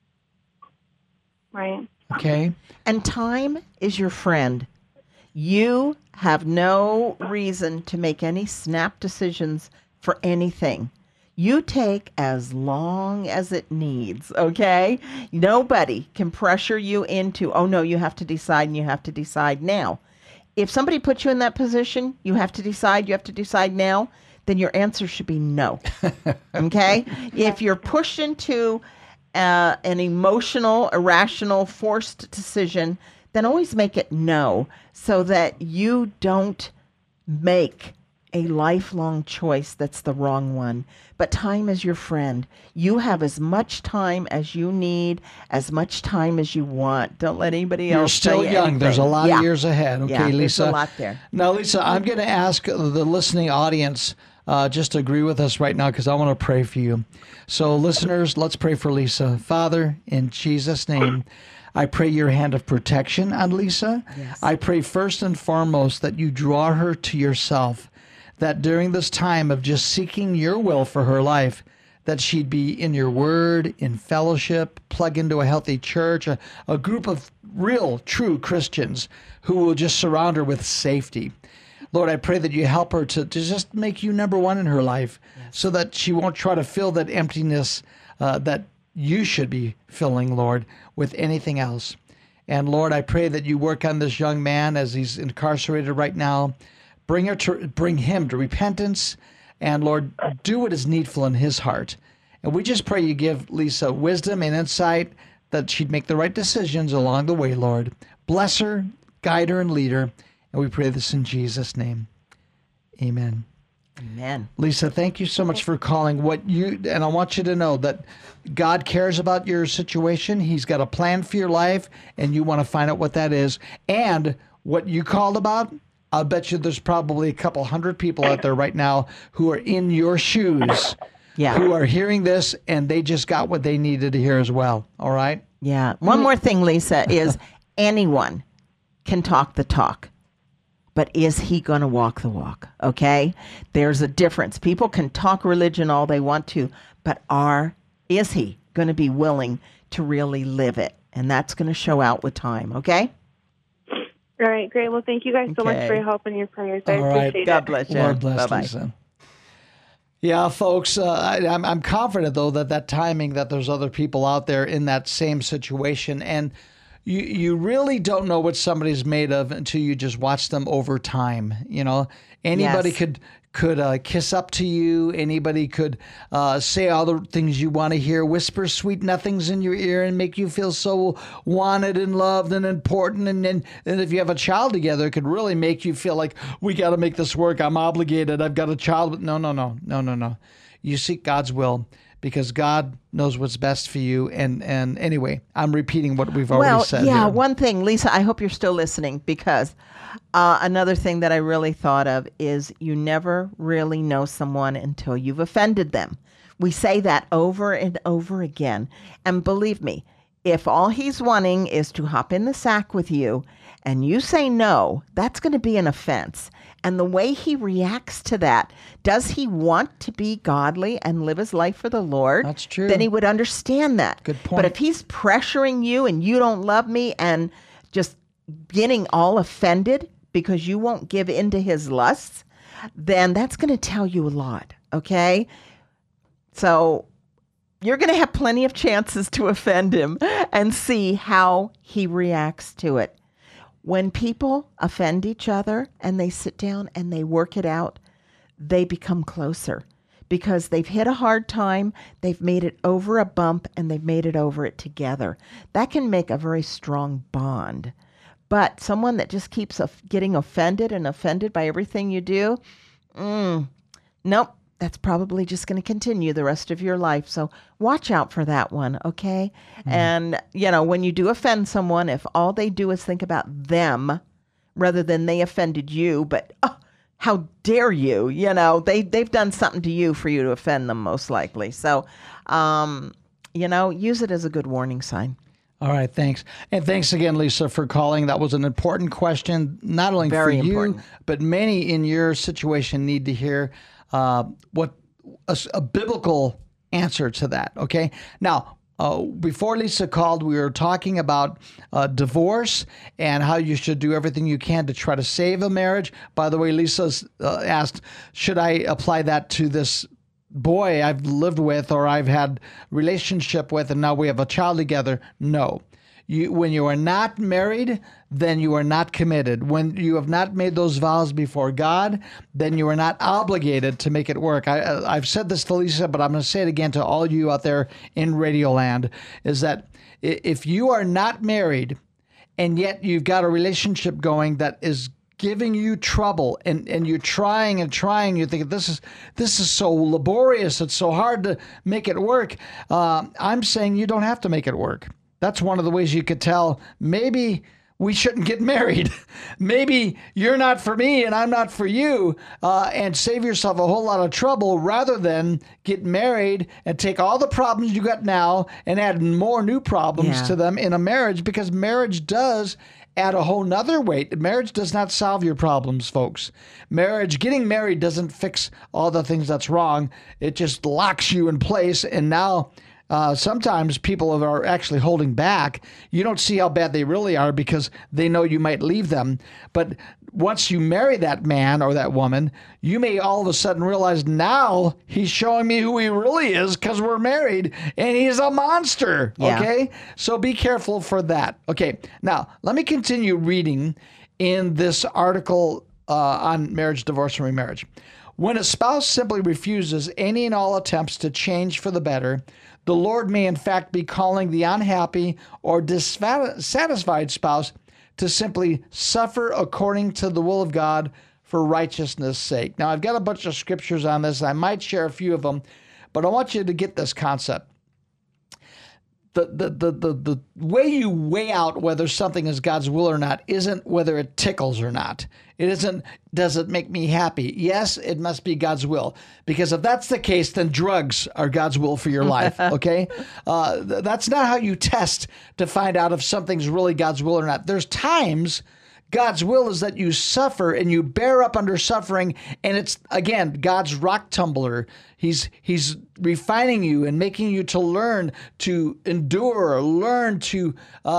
Right. Okay? And time is your friend. You have no reason to make any snap decisions for anything. You take as long as it needs, okay? Nobody can pressure you into, oh, no, you have to decide, and you have to decide now. If somebody puts you in that position, you have to decide now, then your answer should be no, okay? If you're pushed into an emotional, irrational, forced decision, then always make it no, so that you don't make a lifelong choice that's the wrong one. But time is your friend. You have as much time as you need, as much time as you want. Don't let anybody else say anything. You're still young. There's a lot of years ahead. Okay, Lisa. There's a lot there. Now, Lisa, I'm going to ask the listening audience just to agree with us right now, because I want to pray for you. So, listeners, let's pray for Lisa. Father, in Jesus' name, I pray your hand of protection on Lisa. Yes. I pray first and foremost that you draw her to yourself, that during this time of just seeking your will for her life, that she'd be in your word, in fellowship, plug into a healthy church, a group of real, true Christians who will just surround her with safety. Lord, I pray that you help her to just make you number one in her life, so that she won't try to fill that emptiness that you should be filling, Lord, with anything else. And Lord, I pray that you work on this young man as he's incarcerated right now. Bring him to repentance, and Lord, do what is needful in his heart. And we just pray you give Lisa wisdom and insight, that she'd make the right decisions along the way, Lord. Bless her, guide her, and lead her. And we pray this in Jesus' name. Amen. Amen. Lisa, thank you so much for calling. And I want you to know that God cares about your situation. He's got a plan for your life, and you want to find out what that is. And what you called about, I'll bet you there's probably a couple hundred people out there right now who are in your shoes, who are hearing this, and they just got what they needed to hear as well. All right? Yeah. One more thing, Lisa, is anyone can talk the talk. but is he going to walk the walk? Okay? There's a difference. People can talk religion all they want to, but is he going to be willing to really live it? And that's going to show out with time, okay? All right, great. Well, thank you guys so much for your help and your prayers. I All right. appreciate God it. bless you. Lord bless Bye-bye. Lisa. Yeah, folks, I'm confident, though, that timing, that there's other people out there in that same situation. And you really don't know what somebody's made of until you just watch them over time. You know, anybody Yes. could kiss up to you. Anybody could say all the things you want to hear, whisper sweet nothings in your ear and make you feel so wanted and loved and important. And if you have a child together, it could really make you feel like, we got to make this work. I'm obligated. I've got a child. No. You seek God's will, because God knows what's best for you. And anyway, I'm repeating what we've already said. Yeah, here. one thing, Lisa, I hope you're still listening, because another thing that I really thought of is you never really know someone until you've offended them. We say that over and over again. And believe me, if all he's wanting is to hop in the sack with you and you say no, that's going to be an offense. And the way he reacts to that, does he want to be godly and live his life for the Lord? That's true. Then he would understand that. Good point. But if he's pressuring you and you don't love me and just getting all offended because you won't give in to his lusts, then that's going to tell you a lot, okay? So you're going to have plenty of chances to offend him and see how he reacts to it. When people offend each other and they sit down and they work it out, they become closer because they've hit a hard time, they've made it over a bump, and they've made it over it together. That can make a very strong bond. But someone that just keeps getting offended by everything you do, nope. That's probably just going to continue the rest of your life. So watch out for that one, okay? And, when you do offend someone, if all they do is think about them rather than they offended you, but how dare you, they've done something to you for you to offend them most likely. So, use it as a good warning sign. All right, thanks. And thanks again, Lisa, for calling. That was an important question, not only Very for you, important. but many in your situation need to hear what a biblical answer to that, okay? Now, before Lisa called, we were talking about divorce and how you should do everything you can to try to save a marriage. By the way, Lisa asked, should I apply that to this boy I've lived with or I've had relationship with and now we have a child together? No. When you are not married, then you are not committed. When you have not made those vows before God, then you are not obligated to make it work. I've said this to Lisa, but I'm going to say it again to all you out there in Radioland, is that if you are not married and yet you've got a relationship going that is giving you trouble and you're trying and trying, you think this is so laborious, it's so hard to make it work, I'm saying you don't have to make it work. That's one of the ways you could tell maybe we shouldn't get married. Maybe you're not for me and I'm not for you, and save yourself a whole lot of trouble rather than get married and take all the problems you got now and add more new problems to them in a marriage, because marriage does add a whole nother weight. Marriage does not solve your problems, folks. Getting married doesn't fix all the things that's wrong. It just locks you in place, and now sometimes people are actually holding back. You don't see how bad they really are because they know you might leave them. But once you marry that man or that woman, you may all of a sudden realize now he's showing me who he really is because we're married and he's a monster. Yeah. Okay? So be careful for that. Okay. Now, let me continue reading in this article on marriage, divorce, and remarriage. When a spouse simply refuses any and all attempts to change for the better, the Lord may in fact be calling the unhappy or dissatisfied spouse to simply suffer according to the will of God for righteousness' sake. Now, I've got a bunch of scriptures on this. I might share a few of them, but I want you to get this concept. The way you weigh out whether something is God's will or not isn't whether it tickles or not. It isn't, does it make me happy? Yes, it must be God's will. Because if that's the case, then drugs are God's will for your life, okay? That's not how you test to find out if something's really God's will or not. There's times God's will is that you suffer and you bear up under suffering. And it's, again, God's rock tumbler. He's refining you and making you to learn to endure, learn to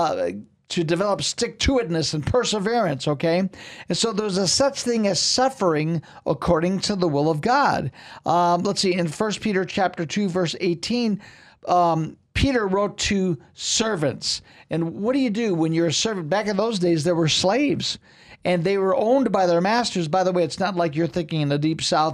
develop stick-to-itness and perseverance, okay? And so there's a such thing as suffering according to the will of God. Let's see, in 1 Peter chapter 2, verse 18, Peter wrote to servants. And what do you do when you're a servant? Back in those days, there were slaves, and they were owned by their masters. By the way, it's not like you're thinking in the Deep South,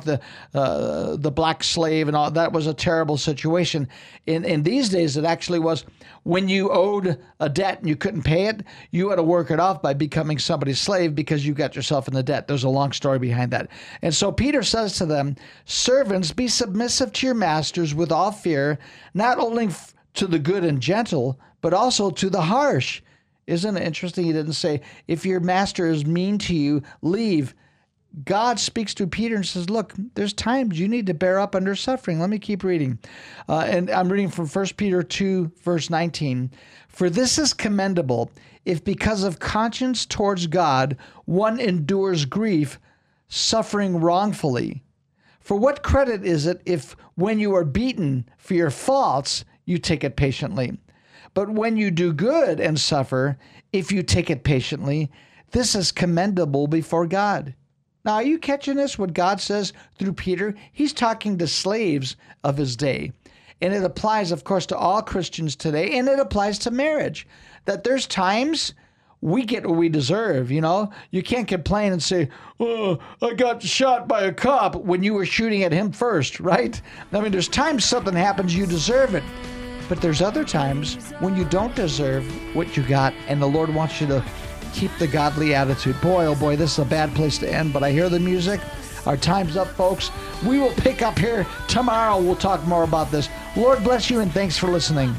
the black slave and all. That was a terrible situation. In these days, it actually was when you owed a debt and you couldn't pay it, you had to work it off by becoming somebody's slave because you got yourself in the debt. There's a long story behind that. And so Peter says to them, servants, be submissive to your masters with all fear, not only to the good and gentle, but also to the harsh. Isn't it interesting? He didn't say, if your master is mean to you, leave. God speaks to Peter and says, look, there's times you need to bear up under suffering. Let me keep reading. And I'm reading from 1 Peter 2, verse 19. For this is commendable, if because of conscience towards God, one endures grief, suffering wrongfully. For what credit is it if when you are beaten for your faults, you take it patiently? But when you do good and suffer, if you take it patiently, this is commendable before God. Now, are you catching this? What God says through Peter? He's talking to slaves of his day. And it applies, of course, to all Christians today, and it applies to marriage. That there's times we get what we deserve, you know? You can't complain and say, oh, I got shot by a cop when you were shooting at him first, right? I mean, there's times something happens, you deserve it. But there's other times when you don't deserve what you got, and the Lord wants you to keep the godly attitude. Boy, oh boy, this is a bad place to end, but I hear the music. Our time's up, folks. We will pick up here tomorrow. We'll talk more about this. Lord bless you, and thanks for listening.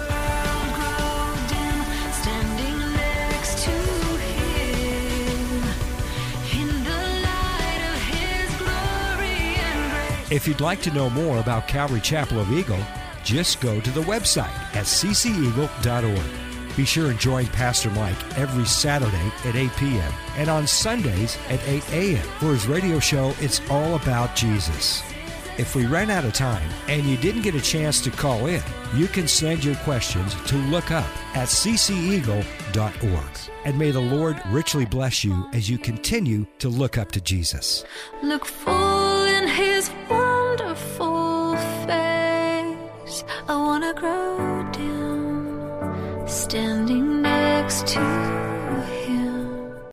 If you'd like to know more about Calvary Chapel of Eagle, just go to the website at cceagle.org. Be sure and join Pastor Mike every Saturday at 8 p.m. and on Sundays at 8 a.m. for his radio show, It's All About Jesus. If we ran out of time and you didn't get a chance to call in, you can send your questions to lookup at cceagle.org. And may the Lord richly bless you as you continue to look up to Jesus. Look for